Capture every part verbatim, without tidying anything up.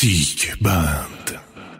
تیک بند.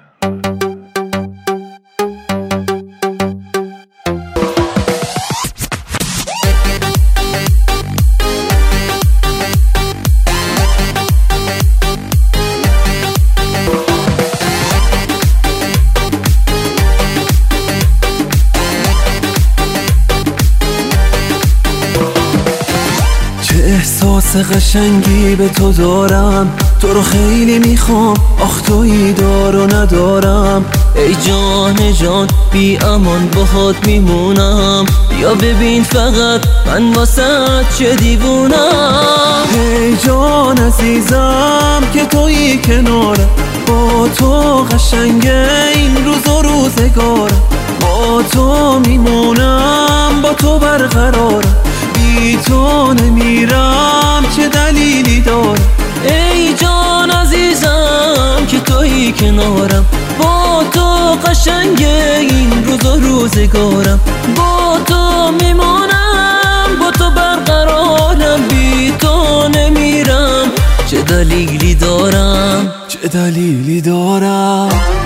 احساس قشنگی به تو دارم، تو رو خیلی میخوام، آخ تویی دار و ندارم. ای جان جان بی امان باهات میمونم، بیا ببین فقط من واسه چه دیوونم. ای جان عزیزم که تویی کنارم، با تو قشنگه این روز و روزگارم. با تو میمونم، با تو برقرارم، بی تو نمیرم چه دلیلی دارم. ای جان عزیزم که تویی کنارم، با تو قشنگه این روز و روزگارم. با تو میمونم، با تو برقرارم، بی تو نمیرم چه دلیلی دارم، چه دلیلی دارم.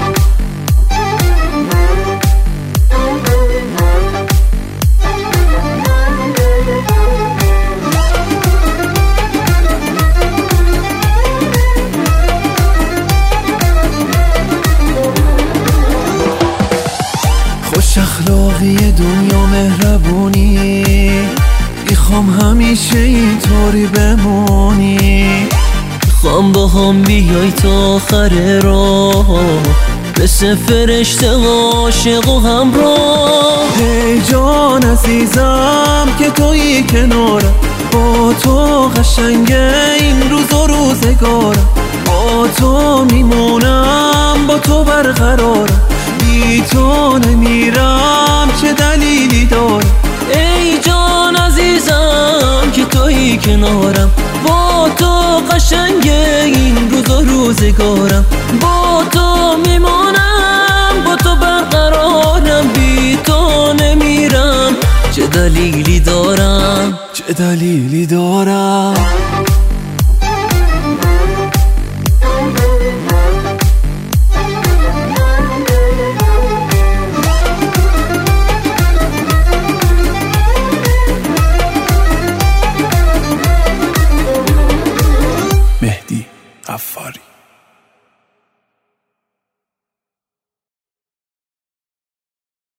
خوش اخلاقی دنیا مهربونی، میخوام همیشه اینطوری بمونی. میخوام با هم بیای تا آخر راه، مثل فرشته عاشق و همراه. ای جان عزیزم که تویی کنارم، با تو قشنگه این روز و روزگارم. با تو میمونم، با تو برقرارم، بی تو نمیرم چه دلیلی دارم. ای جان عزیزم که تویی کنارم، با تو قشنگه این روز و روزگارم. با تو میمونم، با تو برقرارم، بی تو نمیرم چه دلیلی دارم، چه دلیلی دارم.